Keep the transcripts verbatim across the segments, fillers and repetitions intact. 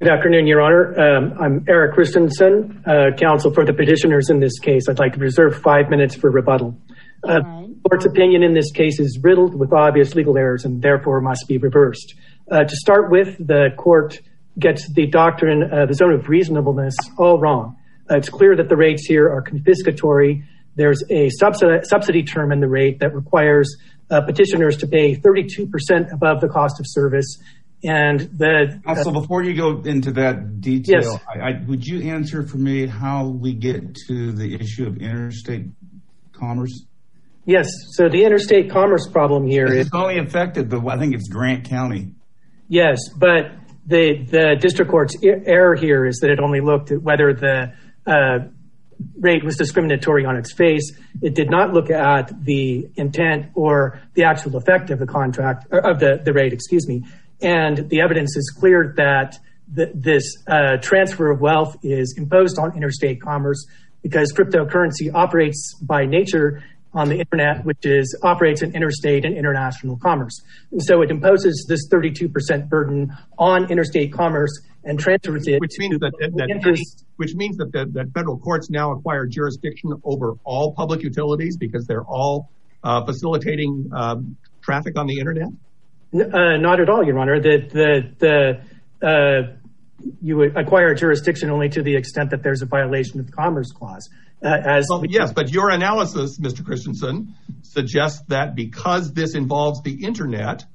Good afternoon, Your Honor. Um, I'm Eric Christensen, uh, counsel for the petitioners in this case. I'd like to reserve five minutes for rebuttal. Uh, right. The court's opinion in this case is riddled with obvious legal errors and therefore must be reversed. Uh, to start with, the court gets the doctrine of the zone of reasonableness all wrong. Uh, it's clear that the rates here are confiscatory. There's a subsidy, subsidy term in the rate that requires uh, petitioners to pay thirty-two percent above the cost of service. And the uh, so before you go into that detail, yes. I, I, would you answer for me how we get to the issue of interstate commerce? Yes. So the interstate commerce problem here it's is only affected the, I think it's Grant County. Yes, but the the district court's error here is that it only looked at whether the uh, rate was discriminatory on its face. It did not look at the intent or the actual effect of the contract or of the, the rate, excuse me. And the evidence is clear that the, this uh, transfer of wealth is imposed on interstate commerce because cryptocurrency operates by nature on the internet, which is operates in interstate and international commerce. And so it imposes this thirty-two percent burden on interstate commerce and transfers it. Which means that, that, that which means that, the, that federal courts now acquire jurisdiction over all public utilities because they're all uh, facilitating um, traffic on the internet. Uh, not at all, Your Honor. The the the uh, you would acquire jurisdiction only to the extent that there's a violation of the Commerce Clause. Uh, as well, yes, but your analysis, Mister Christensen, suggests that because this involves the internet,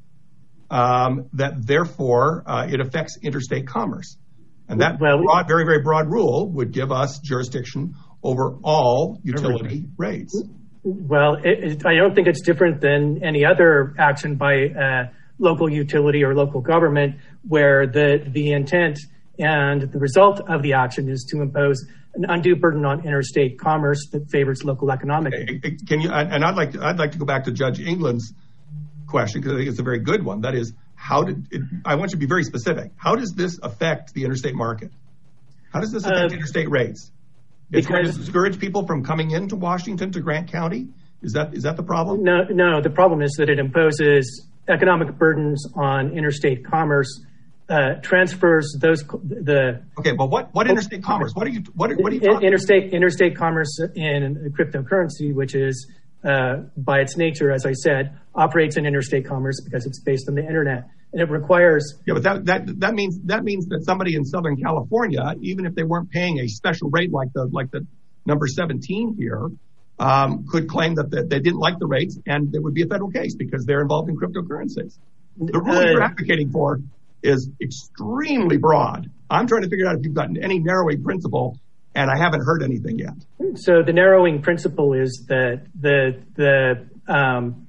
um, that therefore uh, it affects interstate commerce, and that well, broad, very very broad rule would give us jurisdiction over all utility rates. Well, it, it, I don't think it's different than any other action by uh, local utility or local government where the, the intent and the result of the action is to impose an undue burden on interstate commerce that favors local economic. Can you? And I'd like to, I'd like to go back to Judge England's question because I think it's a very good one. That is, how did it, I want you to be very specific. How does this affect the interstate market? How does this affect uh, interstate rates? It's going to discourage people from coming into Washington to Grant County. Is that is that the problem? No, no. The problem is that it imposes economic burdens on interstate commerce, uh, transfers those the. Okay, but what what interstate commerce? What are you what are, what are you talking interstate about? interstate commerce in cryptocurrency, which is uh, by its nature, as I said, operates in interstate commerce because it's based on the internet. And it requires. Yeah, but that, that that means that means that somebody in Southern California, even if they weren't paying a special rate like the like the number seventeen here, um, could claim that the, they didn't like the rates, and it would be a federal case because they're involved in cryptocurrencies. The rule uh, you're advocating for is extremely broad. I'm trying to figure out if you've gotten any narrowing principle, and I haven't heard anything yet. So the narrowing principle is that the the um,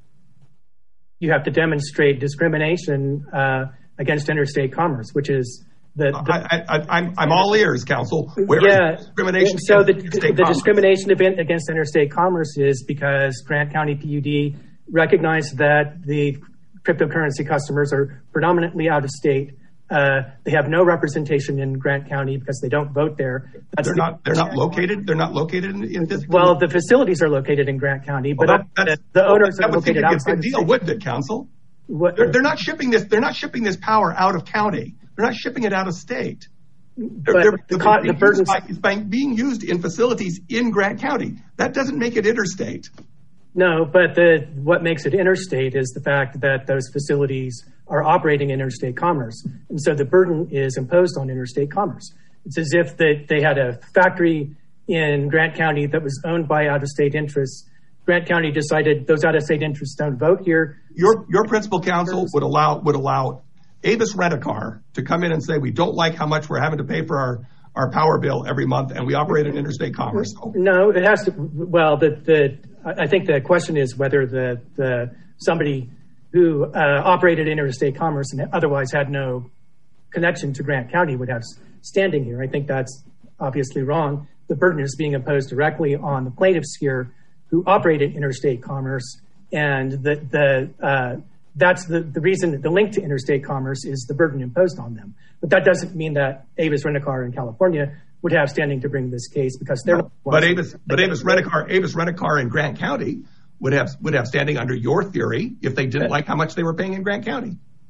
you have to demonstrate discrimination uh, against interstate commerce, which is the. the I, I, I'm I'm all ears, counsel. Where yeah. is discrimination? So the the discrimination against interstate commerce is because Grant County P U D recognized that the cryptocurrency customers are predominantly out of state. Uh, they have no representation in Grant County because they don't vote there. That's they're the, not. They're not located. They're not located in, in this. Well, the facilities are located in Grant County, but well, that, the, the owners that are would located outside the deal, wouldn't it, counsel? What, they're, they're not shipping this. They're not shipping this power out of county. They're not shipping it out of state. They're, but they're, the, they're the burdens by, it's by being used in facilities in Grant County. That doesn't make it interstate. No, but the what makes it interstate is the fact that those facilities are operating in interstate commerce. And so the burden is imposed on interstate commerce. It's as if they, they had a factory in Grant County that was owned by out-of-state interests. Grant County decided those out-of-state interests don't vote here. Your your principal counsel would allow would allow Avis Rent-A-Car to come in and say, we don't like how much we're having to pay for our, our power bill every month, and we operate in interstate commerce. No, it has to. Well, the the I think the question is whether the the somebody who uh, operated interstate commerce and otherwise had no connection to Grant County would have standing here. I think that's obviously wrong. The burden is being imposed directly on the plaintiffs here who operated interstate commerce, and the the uh, that's the, the reason. The link to interstate commerce is the burden imposed on them. But that doesn't mean that Avis Rent-A-Car in California would have standing to bring this case because they're. No, but Avis, but Avis Rent-A-Car, Avis Rent-A-Car in Grant County would have would have standing under your theory if they didn't like how much they were paying in Grant County.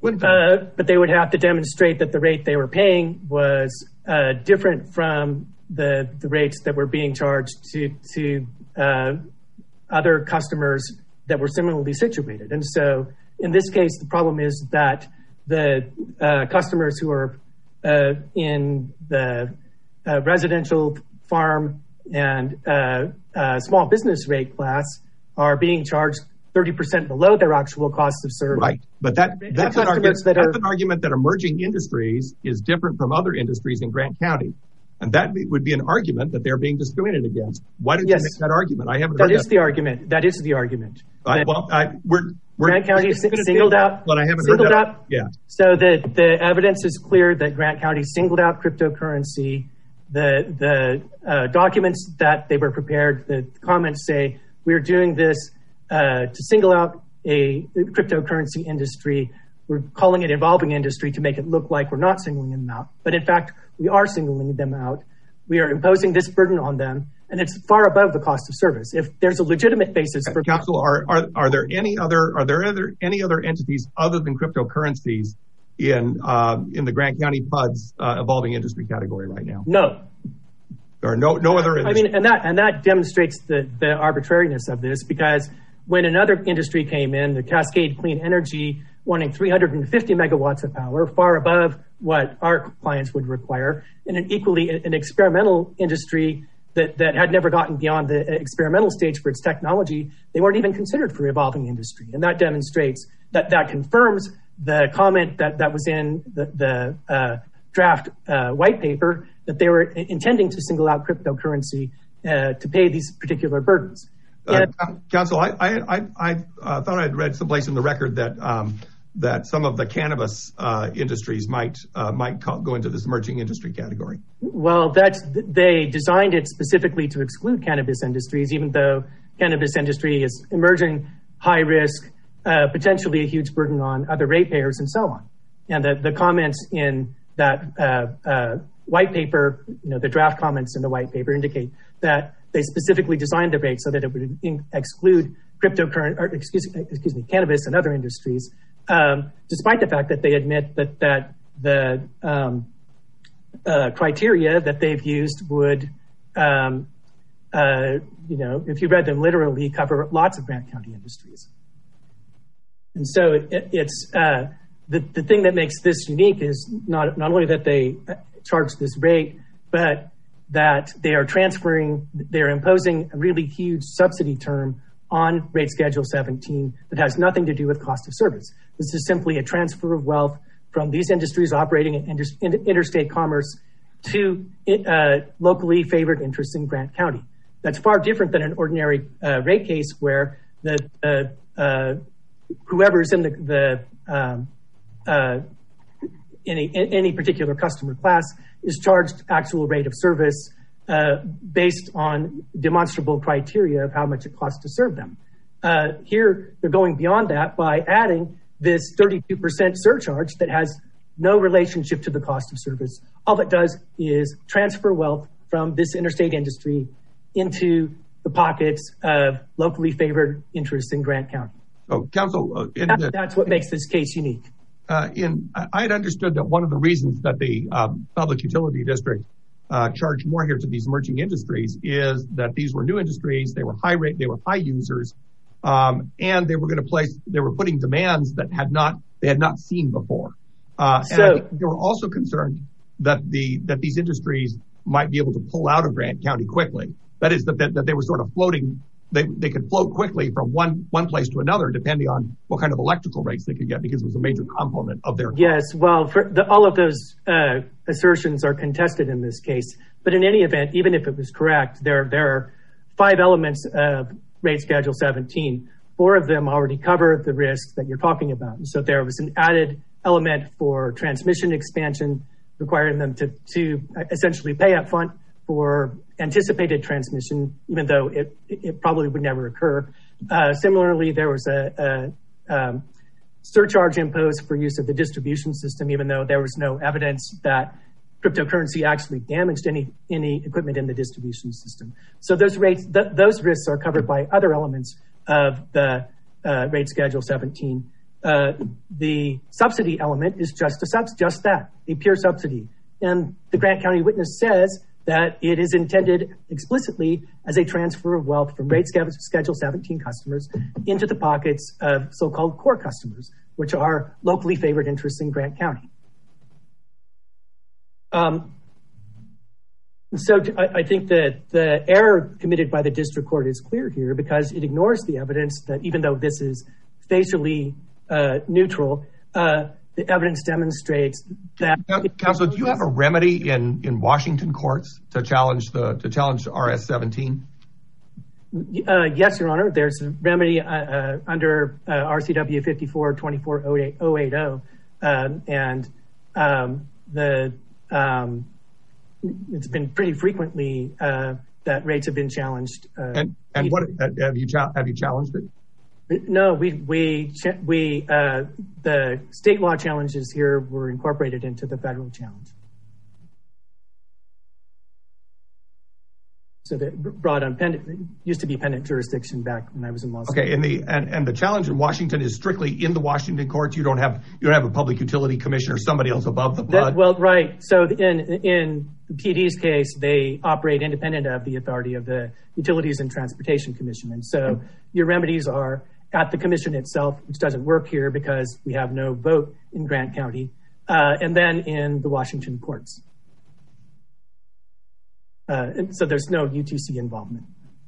Uh, but they would have to demonstrate that the rate they were paying was uh, different from the the rates that were being charged to to uh, other customers that were similarly situated. And so in this case, the problem is that the uh, customers who are uh, in the uh, residential, farm, and uh, uh, small business rate class are being charged thirty percent below their actual cost of service. Right, but that, that's, an argument, that that's are, an argument that emerging industries is different from other industries in Grant County. And that would be an argument that they're being discriminated against. Why did yes. you make that argument? I haven't that heard is that. the argument. That is the argument. Uh, well, I, we're, we're Grant County singled out, but I haven't singled heard that. out. Yeah. So the, the evidence is clear that Grant County singled out cryptocurrency. The the uh, documents that they were prepared, the comments say we're doing this uh, to single out a cryptocurrency industry. We're calling it evolving industry to make it look like we're not singling them out. But in fact, we are singling them out. We are imposing this burden on them, and it's far above the cost of service. If there's a legitimate basis for Council, are, are are there any other are there other any other entities other than cryptocurrencies in uh, in the Grant County P U D's uh, evolving industry category right now? No. There are no no other industries. I mean, and that and that demonstrates the the arbitrariness of this, because when another industry came in, the Cascade Clean Energy, wanting three hundred fifty megawatts of power, far above what our clients would require, and an equally an experimental industry that, that had never gotten beyond the experimental stage for its technology, they weren't even considered for evolving industry. And that demonstrates that that confirms the comment that, that was in the, the uh, draft uh, white paper, that they were intending to single out cryptocurrency uh, to pay these particular burdens. Uh, Council, I I, I uh, thought I'd read someplace in the record that um, that some of the cannabis uh, industries might uh, might call, go into this emerging industry category. Well, that's they designed it specifically to exclude cannabis industries, even though cannabis industry is emerging, high risk, uh, potentially a huge burden on other ratepayers and so on. And the, the comments in that uh, uh, white paper, you know, the draft comments in the white paper indicate that they specifically designed the rate so that it would in- exclude cryptocurrency, or excuse, excuse me, cannabis and other industries, um, despite the fact that they admit that that the um, uh, criteria that they've used would, um, uh, you know, if you read them literally, cover lots of Grant County industries. And so it, it's uh, the the thing that makes this unique is not not only that they charge this rate, but that they are transferring, they're imposing a really huge subsidy term on rate schedule seventeen that has nothing to do with cost of service. This is simply a transfer of wealth from these industries operating in inter- interstate commerce to uh, locally favored interests in Grant County. That's far different than an ordinary uh, rate case where the uh, uh, whoever's in the, the um, uh, any any particular customer class is charged actual rate of service uh, based on demonstrable criteria of how much it costs to serve them. Uh, here, they're going beyond that by adding this thirty-two percent surcharge that has no relationship to the cost of service. All it does is transfer wealth from this interstate industry into the pockets of locally favored interests in Grant County. Oh, Council, uh, in that, the, that's what makes this case unique. Uh, in, I had understood that one of the reasons that the um, Public Utility District uh, charged more here to these emerging industries is that these were new industries, they were high rate, they were high users, um, and they were going to place, they were putting demands that had not, they had not seen before. Uh, and so, I think they were also concerned that the, that these industries might be able to pull out of Grant County quickly. That is that, that, that they were sort of floating. They they could float quickly from one one place to another, depending on what kind of electrical rates they could get, because it was a major component of their. Yes, well, for the, all of those uh, assertions are contested in this case. But in any event, even if it was correct, there there are five elements of rate schedule seventeen. Four of them already cover the risks that you're talking about. And so there was an added element for transmission expansion, requiring them to to essentially pay up front for anticipated transmission, even though it, it probably would never occur. Uh, similarly, there was a, a um, surcharge imposed for use of the distribution system, even though there was no evidence that cryptocurrency actually damaged any any equipment in the distribution system. So those rates, th- those risks are covered by other elements of the uh, rate schedule seventeen. uh, the subsidy element is just a subs- just that, a pure subsidy. And the Grant County witness says that it is intended explicitly as a transfer of wealth from rate schedule seventeen customers into the pockets of so-called core customers, which are locally favored interests in Grant County. Um, so I, I think that the error committed by the district court is clear here because it ignores the evidence that even though this is facially uh, neutral, uh, the evidence demonstrates that. Counsel, do you have a remedy in, in Washington courts to challenge the to challenge R S seventeen? Uh, yes, Your Honor. There's a remedy uh, uh, under uh, R C W fifty-four twenty-four oh eighty, um, and um, the um, it's been pretty frequently uh, that rates have been challenged. Uh, and and what have you have you challenged it? No, we we we uh, the state law challenges here were incorporated into the federal challenge. So that brought on pendant, it used to be pendant jurisdiction back when I was in law school. Okay, and the and, and the challenge in Washington is strictly in the Washington courts. You don't have you don't have a public utility commission or somebody else above the P U D. That, well, right. So in in the P D's case, they operate independent of the authority of the Utilities and Transportation Commission, and so mm-hmm. your remedies are at the commission itself, which doesn't work here because we have no vote in Grant County, uh, and then in the Washington courts. Uh, and so there's no U T C involvement.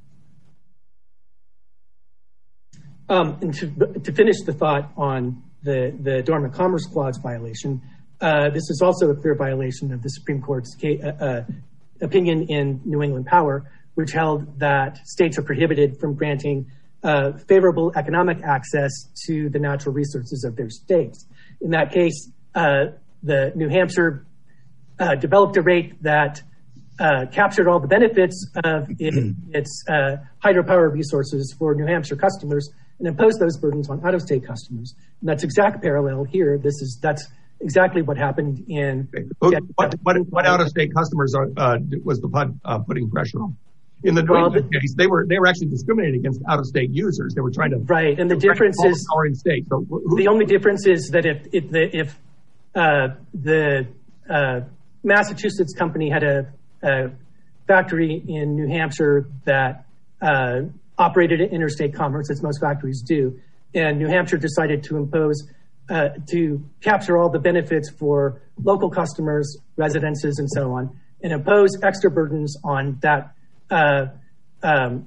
Um, and to, to finish the thought on the, the Dormant Commerce Clause violation, uh, this is also a clear violation of the Supreme Court's ca- uh, uh, opinion in New England Power, which held that states are prohibited from granting uh, favorable economic access to the natural resources of their states. In that case, uh, the New Hampshire uh, developed a rate that Uh, captured all the benefits of it, its uh, hydropower resources for New Hampshire customers and imposed those burdens on out-of-state customers. And that's exact parallel here. This is that's exactly what happened in. What, what, what, what out-of-state customers are, uh, was the P U D uh, putting pressure on? In the New well, England case, they were they were actually discriminating against out-of-state users. They were trying to right. And the difference is in state. So who, the only difference is that if if the if uh, the uh, Massachusetts company had a a factory in New Hampshire that uh, operated in interstate commerce, as most factories do. And New Hampshire decided to impose, uh, to capture all the benefits for local customers, residences, and so on, and impose extra burdens on that uh, um,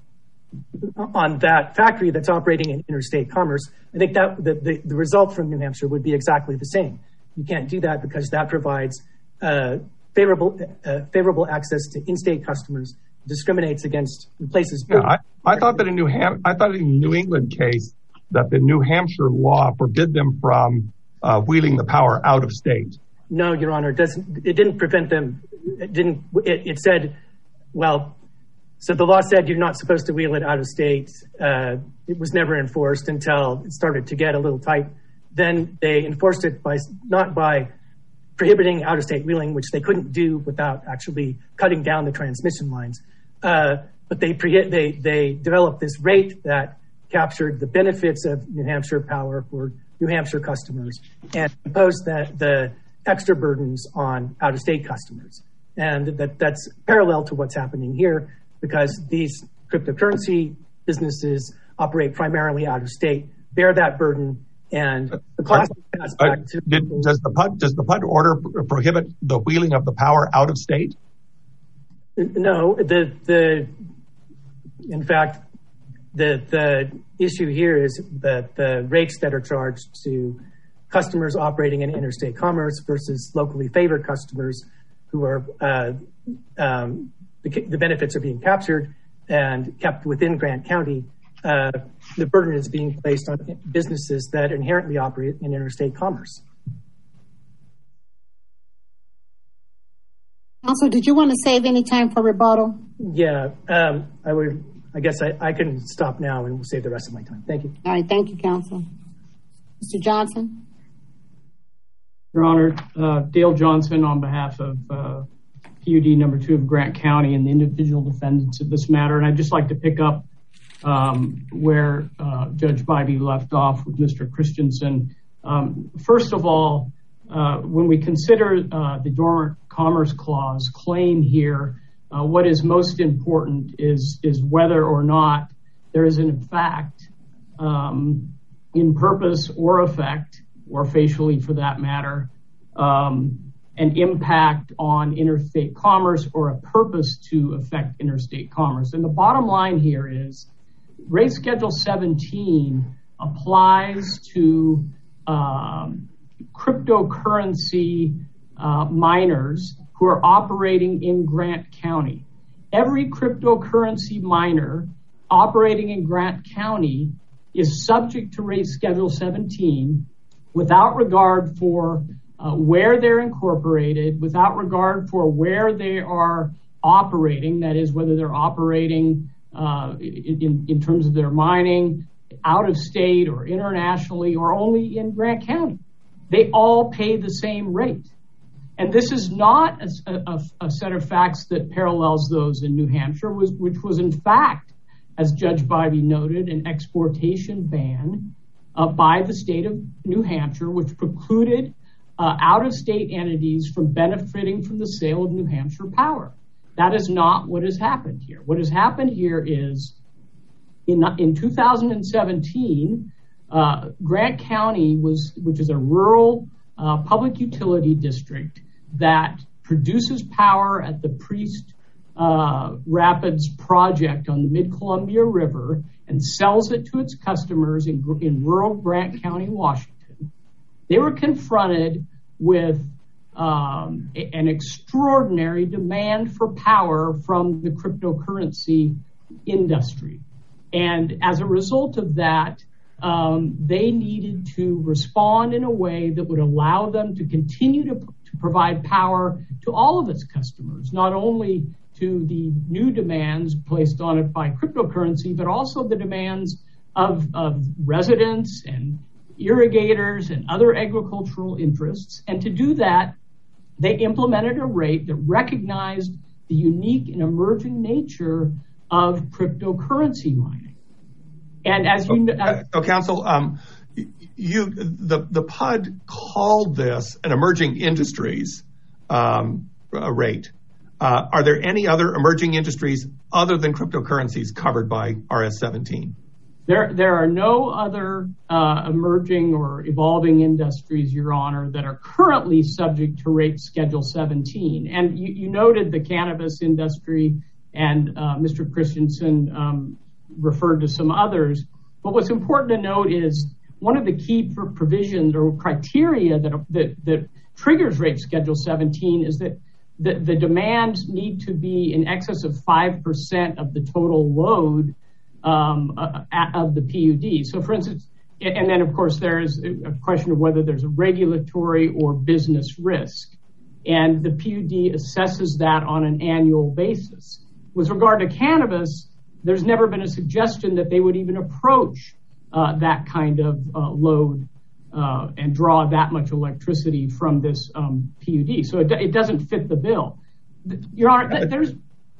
on that factory that's operating in interstate commerce. I think that the, the, the result from New Hampshire would be exactly the same. You can't do that because that provides uh, favorable uh, favorable access to in-state customers, discriminates against places. Yeah, I, I thought that in New Ham- I thought in the New England case that the New Hampshire law forbid them from uh, wheeling the power out of state. No, Your Honor, it doesn't. It didn't prevent them. It didn't. It, it said, well, so the law said you're not supposed to wheel it out of state. Uh, it was never enforced until it started to get a little tight. Then they enforced it by not by prohibiting out-of-state wheeling, which they couldn't do without actually cutting down the transmission lines. Uh, but they, pre- they they developed this rate that captured the benefits of New Hampshire power for New Hampshire customers and imposed that the extra burdens on out-of-state customers. And that that's parallel to what's happening here because these cryptocurrency businesses operate primarily out-of-state, bear that burden. And the cost uh, uh, to- did, does the P U D does the P U D order prohibit the wheeling of the power out of state? No, the the in fact the the issue here is that the rates that are charged to customers operating in interstate commerce versus locally favored customers who are uh, um, the, the benefits are being captured and kept within Grant County. Uh, the burden is being placed on businesses that inherently operate in interstate commerce. Counsel, did you want to save any time for rebuttal? Yeah, um, I would. I guess I, I can stop now and we'll save the rest of my time. Thank you. All right, thank you, Counsel. Mister Johnson. Your Honor, uh, Dale Johnson on behalf of uh, P U D number two of Grant County and the individual defendants of this matter. And I'd just like to pick up Um, where uh, Judge Bybee left off with Mister Christensen. Um, first of all, uh, when we consider uh, the Dormant Commerce Clause claim here, uh, what is most important is, is whether or not there is in fact, um, in purpose or effect, or facially for that matter, um, an impact on interstate commerce or a purpose to affect interstate commerce. And the bottom line here is Rate Schedule seventeen applies to um, cryptocurrency uh, miners who are operating in Grant County. Every cryptocurrency miner operating in Grant County is subject to Rate Schedule seventeen without regard for uh, where they're incorporated, without regard for where they are operating, that is, whether they're operating uh, in, in terms of their mining out of state or internationally or only in Grant County. They all pay the same rate. And this is not a, a, a set of facts that parallels those in New Hampshire, was, which was in fact, as Judge Bybee noted, an exportation ban uh, by the state of New Hampshire, which precluded uh, out-of-state entities from benefiting from the sale of New Hampshire power. That is not what has happened here. What has happened here is in, in two thousand seventeen, uh, Grant County, was, which is a rural uh, public utility district that produces power at the Priest uh, Rapids project on the Mid-Columbia River and sells it to its customers in, in rural Grant County, Washington. They were confronted with um, an extraordinary demand for power from the cryptocurrency industry. And as a result of that, um, they needed to respond in a way that would allow them to continue to, to provide power to all of its customers, not only to the new demands placed on it by cryptocurrency, but also the demands of, of residents and irrigators and other agricultural interests. And to do that, they implemented a rate that recognized the unique and emerging nature of cryptocurrency mining. And as you know, uh, so counsel, um, you the the P U D called this an emerging industries um, rate. Uh, are there any other emerging industries other than cryptocurrencies covered by R S seventeen? There, there are no other uh, emerging or evolving industries, Your Honor, that are currently subject to Rate Schedule seventeen. And you, you noted the cannabis industry, and uh, Mister Christensen um, referred to some others. But what's important to note is one of the key provisions or criteria that, that, that triggers Rate Schedule seventeen is that the, the demands need to be in excess of five percent of the total load um, uh, of the P U D. So for instance, and then of course there is a question of whether there's a regulatory or business risk. And the P U D assesses that on an annual basis. With regard to cannabis, there's never been a suggestion that they would even approach uh, that kind of uh, load uh, and draw that much electricity from this um, P U D. So it, it doesn't fit the bill. Your Honor, there's...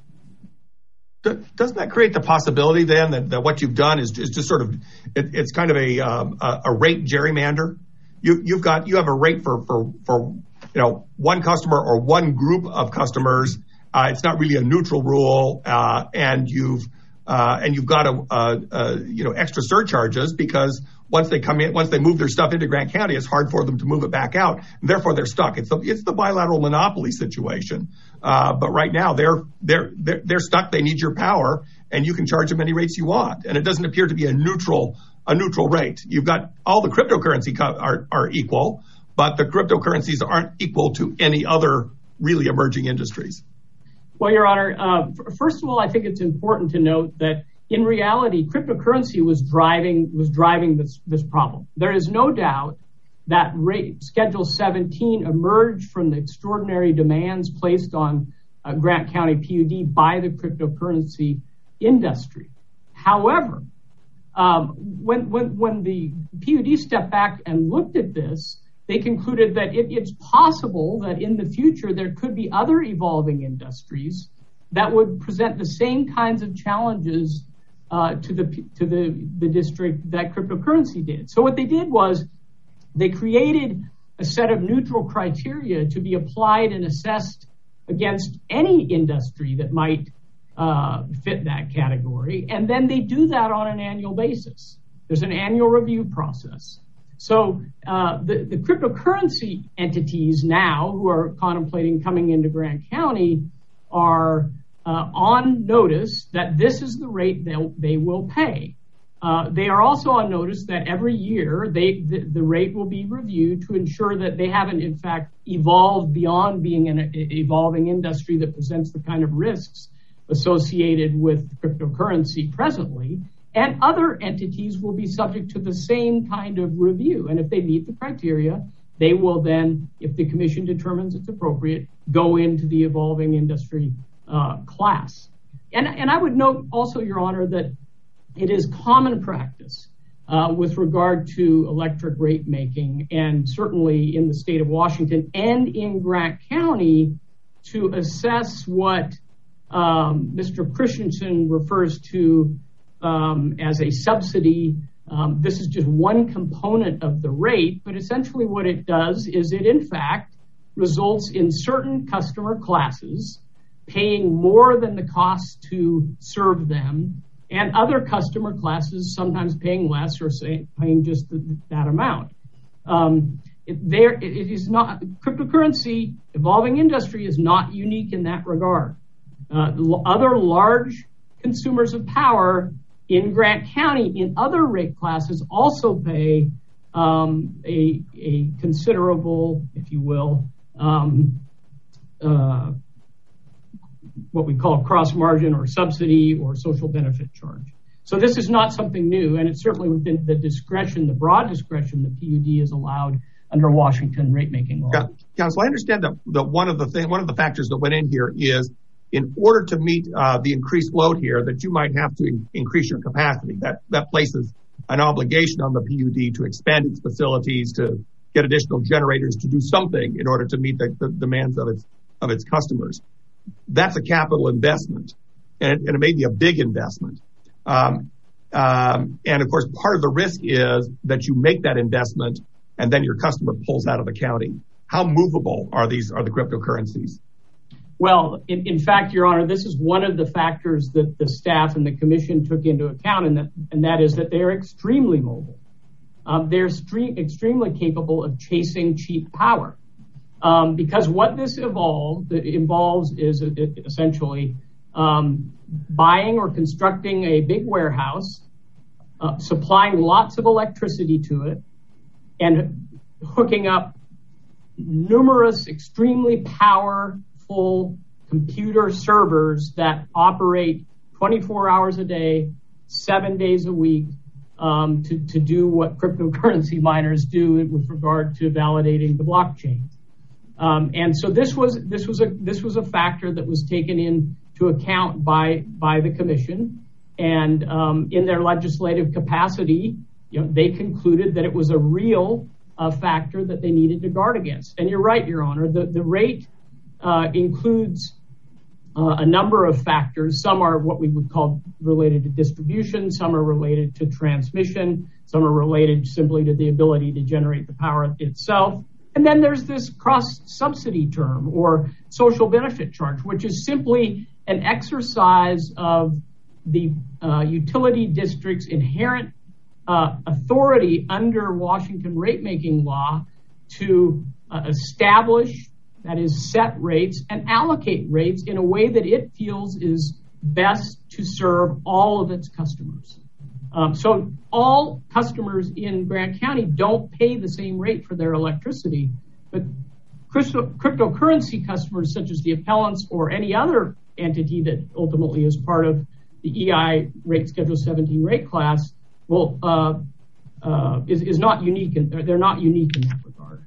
Doesn't that create the possibility then that, that what you've done is, is just sort of, it, it's kind of a, um, a, a rate gerrymander? You, you've got, you have a rate for, for, for, you know, one customer or one group of customers. Uh, it's not really a neutral rule. Uh, and you've, uh, and you've got a, a, a, you know, extra surcharges because once they come in, once they move their stuff into Grant County, it's hard for them to move it back out. And therefore they're stuck. It's the, it's the bilateral monopoly situation. Uh, but right now they're, they're, they're, they're stuck. They need your power and you can charge them any rates you want. And it doesn't appear to be a neutral, a neutral rate. You've got all the cryptocurrency co- are, are equal, but the cryptocurrencies aren't equal to any other really emerging industries. Well, Your Honor, uh, first of all, I think it's important to note that in reality, cryptocurrency was driving was driving this, this problem. There is no doubt that rate, Schedule seventeen emerged from the extraordinary demands placed on uh, Grant County P U D by the cryptocurrency industry. However, um, when, when, when the P U D stepped back and looked at this, they concluded that it, it's possible that in the future there could be other evolving industries that would present the same kinds of challenges uh, to the to the, the district that cryptocurrency did. So what they did was They created a set of neutral criteria to be applied and assessed against any industry that might uh, fit that category. And then they do that on an annual basis. There's an annual review process. So uh, the, the cryptocurrency entities now who are contemplating coming into Grant County are uh, on notice that this is the rate they'll, they will pay. Uh, they are also on notice that every year they, the, the rate will be reviewed to ensure that they haven't, in fact, evolved beyond being an evolving industry that presents the kind of risks associated with cryptocurrency presently. And other entities will be subject to the same kind of review. And if they meet the criteria, they will then, if the commission determines it's appropriate, go into the evolving industry uh, class. And, and I would note also, Your Honor, that it is common practice uh, with regard to electric rate making, and certainly in the state of Washington and in Grant County, to assess what um, Mister Christensen refers to um, as a subsidy. Um, this is just one component of the rate, but essentially what it does is it in fact results in certain customer classes paying more than the cost to serve them, and other customer classes sometimes paying less or say, paying just the, that amount. Um, it, there, it, it is not, cryptocurrency, evolving industry is not unique in that regard. Uh, l- other large consumers of power in Grant County in other rate classes also pay um, a, a considerable, if you will, um, uh, what we call cross margin or subsidy or social benefit charge. So this is not something new, and it's certainly within the discretion, the broad discretion the P U D is allowed under Washington rate making law. Yeah, Council, I understand that the one of the thing, one of the factors that went in here is in order to meet uh, the increased load here, that you might have to in- increase your capacity. That that places an obligation on the P U D to expand its facilities, to get additional generators, to do something in order to meet the, the demands of its of its customers. That's a capital investment, and it, and it may be a big investment. Um, um, and of course, part of the risk is that you make that investment and then your customer pulls out of the county. How movable are these, are the cryptocurrencies? Well, in, in fact, Your Honor, this is one of the factors that the staff and the commission took into account, and that, and that is that they are extremely mobile. Um, they're stre- extremely capable of chasing cheap power. Um, because what this evolved, involves is essentially um, buying or constructing a big warehouse, uh, supplying lots of electricity to it, and hooking up numerous extremely powerful computer servers that operate twenty-four hours a day, seven days a week, um, to, to do what cryptocurrency miners do with regard to validating the blockchain. Um, and so this was this was a this was a factor that was taken into account by by the commission, and um, in their legislative capacity, you know, they concluded that it was a real uh, factor that they needed to guard against. And you're right, Your Honor, the the rate uh, includes uh, a number of factors. Some are what we would call related to distribution, some are related to transmission, some are related simply to the ability to generate the power itself. And then there's this cross-subsidy term or social benefit charge, which is simply an exercise of the uh, utility district's inherent uh, authority under Washington rate-making law to uh, establish, that is, set rates and allocate rates in a way that it feels is best to serve all of its customers. Um, so all customers in Grant County don't pay the same rate for their electricity, but crypto- cryptocurrency customers such as the appellants or any other entity that ultimately is part of the E I rate schedule seventeen rate class will uh, uh, is, is not unique, and they're not unique in that regard.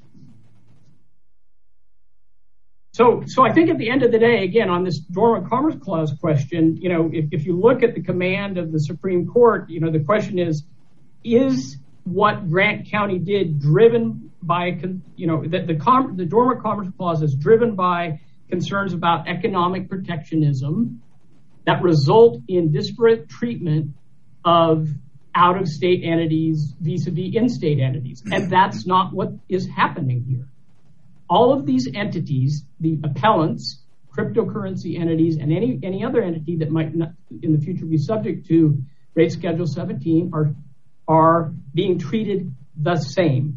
So, so I think at the end of the day, again, on this Dormant Commerce Clause question, you know, if, if you look at the command of the Supreme Court, you know, the question is, is what Grant County did driven by, you know, the, the, Com- the Dormant Commerce Clause is driven by concerns about economic protectionism that result in disparate treatment of out-of-state entities vis-a-vis in-state entities. And that's not what is happening here. All of these entities, the appellants, cryptocurrency entities, and any any other entity that might not in the future be subject to Rate Schedule seventeen are, are being treated the same.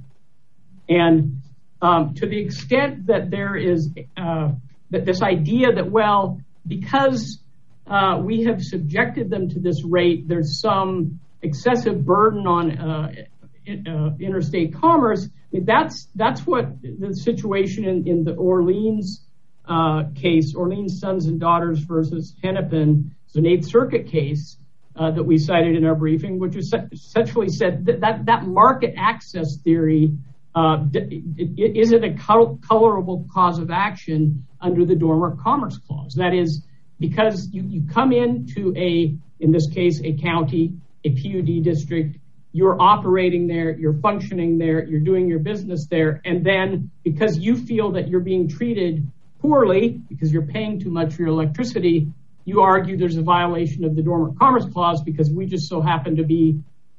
And um, to the extent that there is uh, that this idea that, well, because uh, we have subjected them to this rate, there's some excessive burden on uh, in, uh, interstate commerce. I mean, that's that's what the situation in, in the Orleans uh, case, Orleans Sons and Daughters versus Hennepin, it's an Eighth Circuit case uh, that we cited in our briefing, which essentially said that that, that market access theory uh, it, it isn't a colorable cause of action under the Dormant Commerce Clause. That is, because you, you come into a, in this case, a county, a P U D district, you're operating there, you're functioning there, you're doing your business there, and then because you feel that you're being treated poorly because you're paying too much for your electricity, you argue there's a violation of the Dormant Commerce Clause because we just so happen to be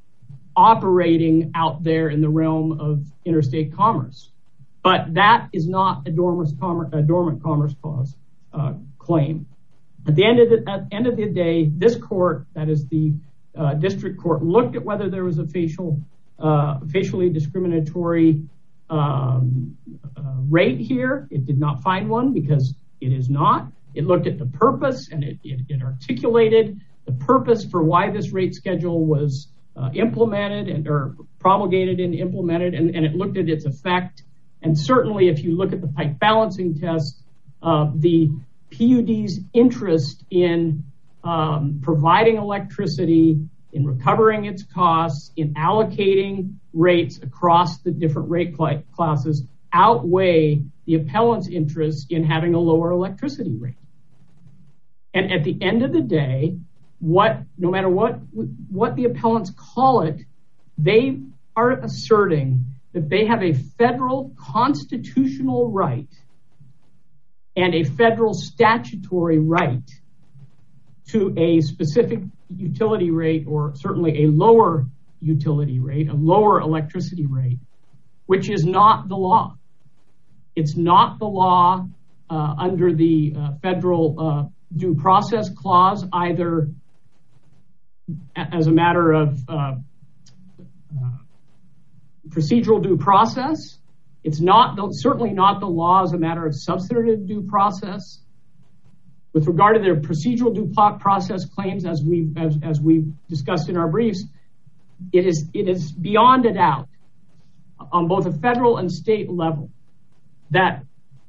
operating out there in the realm of interstate commerce. But that is not a Dormant Commerce, a Dormant Commerce Clause uh, claim. At the end of the, at the end of the day, this court, that is the uh, district court, looked at whether there was a facial, uh, facially discriminatory um, uh, rate here. It did not find one because it is not. It looked at the purpose and it, it, it articulated the purpose for why this rate schedule was uh, implemented and or promulgated and implemented, and, and it looked at its effect. And certainly, if you look at the Pike balancing test, uh, the P U D's interest in um, providing electricity, in recovering its costs, in allocating rates across the different rate cl- classes outweigh the appellant's interest in having a lower electricity rate. And at the end of the day, what no matter what what the appellants call it, they are asserting that they have a federal constitutional right and a federal statutory right to a specific utility rate, or certainly a lower utility rate, a lower electricity rate, which is not the law. It's not the law uh, under the uh, federal uh, due process clause, either as a matter of uh, uh, procedural due process. It's not the, certainly not the law as a matter of substantive due process. With regard to their procedural due process claims, as we as, as we discussed in our briefs, it is it is beyond a doubt on both a federal and state level that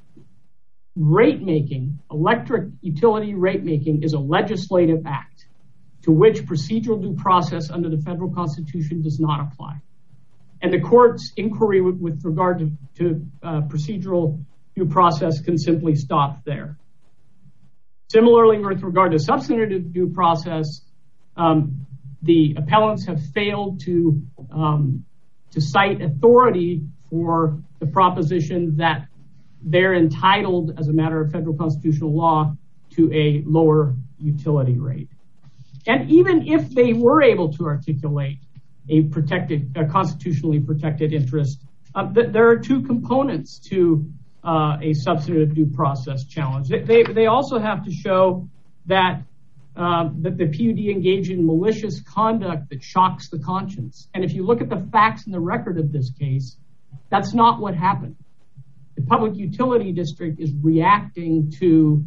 rate making, electric utility rate making, is a legislative act to which procedural due process under the federal Constitution does not apply. And the court's inquiry with, with regard to, to uh, procedural due process can simply stop there. Similarly, with regard to substantive due process, um, the appellants have failed to um, to cite authority for the proposition that they're entitled, as a matter of federal constitutional law, to a lower utility rate. And even if they were able to articulate a protected, a constitutionally protected interest, uh, th- there are two components to uh, a substantive due process challenge. They, they, they also have to show that um, that the P U D engaged in malicious conduct that shocks the conscience. And if you look at the facts and the record of this case, that's not what happened. The Public Utility District is reacting to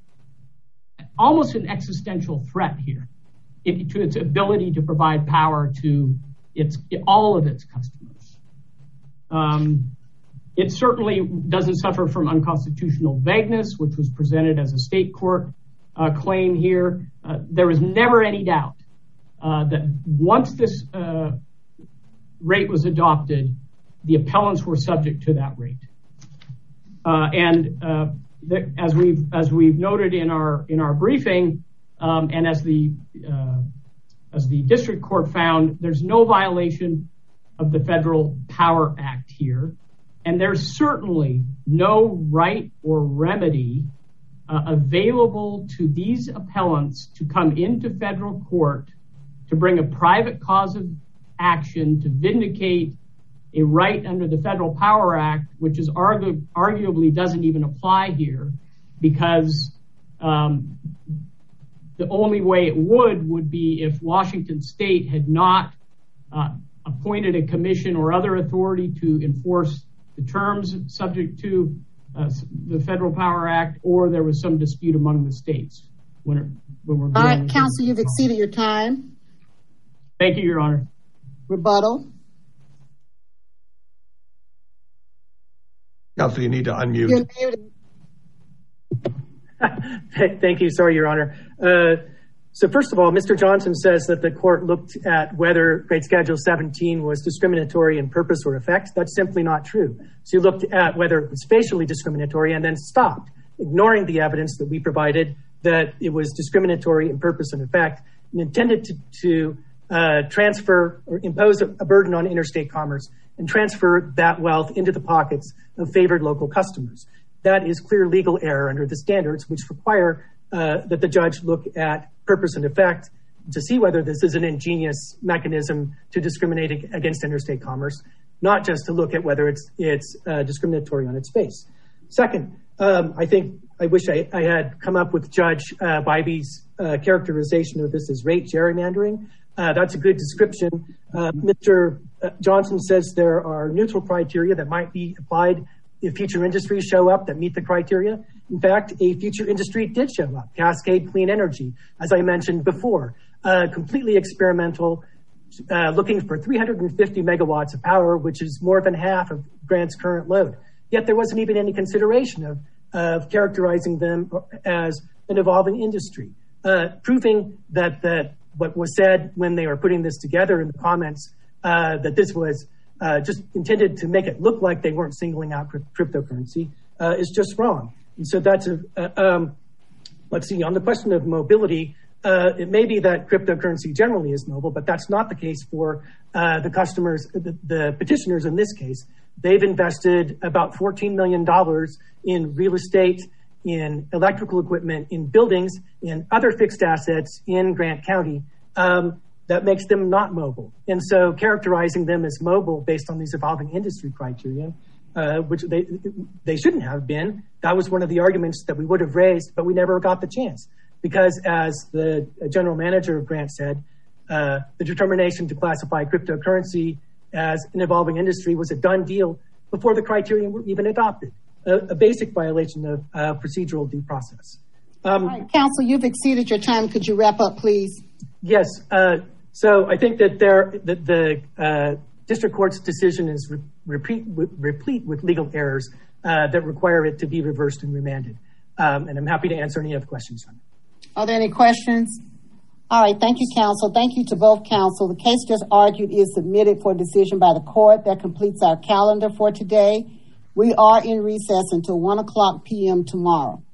almost an existential threat here, it, to its ability to provide power to its all of its customers. Um, it certainly doesn't suffer from unconstitutional vagueness, which was presented as a state court uh, claim here. Uh, there was never any doubt uh, that once this uh, rate was adopted, the appellants were subject to that rate. Uh, and uh, the, as we've as we've noted in our in our briefing, um, and as the uh, as the district court found, there's no violation of the Federal Power Act here, and there's certainly no right or remedy uh, available to these appellants to come into federal court to bring a private cause of action to vindicate a right under the Federal Power Act, which is argu- arguably doesn't even apply here, because um, the only way it would would be if Washington State had not uh, appointed a commission or other authority to enforce the terms subject to uh, the Federal Power Act, or there was some dispute among the states. When, it, when we're All right, Counsel, you've exceeded your time. Thank you, Your Honor. Rebuttal. Counsel, you need to unmute. You're muted. Thank you. Sorry, Your Honor. Uh, so first of all, Mister Johnson says that the court looked at whether Rate Schedule seventeen was discriminatory in purpose or effect. That's simply not true. So you looked at whether it was facially discriminatory and then stopped, ignoring the evidence that we provided that it was discriminatory in purpose and effect, and intended to, to uh, transfer or impose a, a burden on interstate commerce and transfer that wealth into the pockets of favored local customers. That is clear legal error under the standards, which require uh, that the judge look at purpose and effect to see whether this is an ingenious mechanism to discriminate against interstate commerce, not just to look at whether it's it's uh, discriminatory on its face. Second, um, I think I wish I, I had come up with Judge uh, Bybee's uh, characterization of this as rate gerrymandering. Uh, that's a good description. Uh, Mister Johnson says there are neutral criteria that might be applied if future industries show up that meet the criteria. In fact, a future industry did show up, Cascade Clean Energy, as I mentioned before, uh, completely experimental, uh, looking for three hundred fifty megawatts of power, which is more than half of Grant's current load. Yet there wasn't even any consideration of, of characterizing them as an evolving industry, uh, proving that, that what was said when they were putting this together in the comments, uh, that this was Uh, just intended to make it look like they weren't singling out cryptocurrency uh, is just wrong. And so that's a, uh, um, let's see, on the question of mobility, uh, it may be that cryptocurrency generally is mobile, but that's not the case for uh, the customers, the, the petitioners in this case. They've invested about fourteen million dollars in real estate, in electrical equipment, in buildings, in other fixed assets in Grant County. Um, that makes them not mobile. And so characterizing them as mobile based on these evolving industry criteria, uh, which they they shouldn't have been, that was one of the arguments that we would have raised, but we never got the chance. Because as the general manager of Grant said, uh, the determination to classify cryptocurrency as an evolving industry was a done deal before the criteria were even adopted, a, a basic violation of uh, procedural due process. Um, All right, Counsel, you've exceeded your time. Could you wrap up, please? Yes. Uh, So I think that there, that the uh, district court's decision is re- repeat, w- replete with legal errors uh, that require it to be reversed and remanded. Um, and I'm happy to answer any other questions. Are there any questions? All right. Thank you, counsel. Thank you to both counsel. The case just argued is submitted for decision by the court. That completes our calendar for today. We are in recess until one o'clock p.m. tomorrow.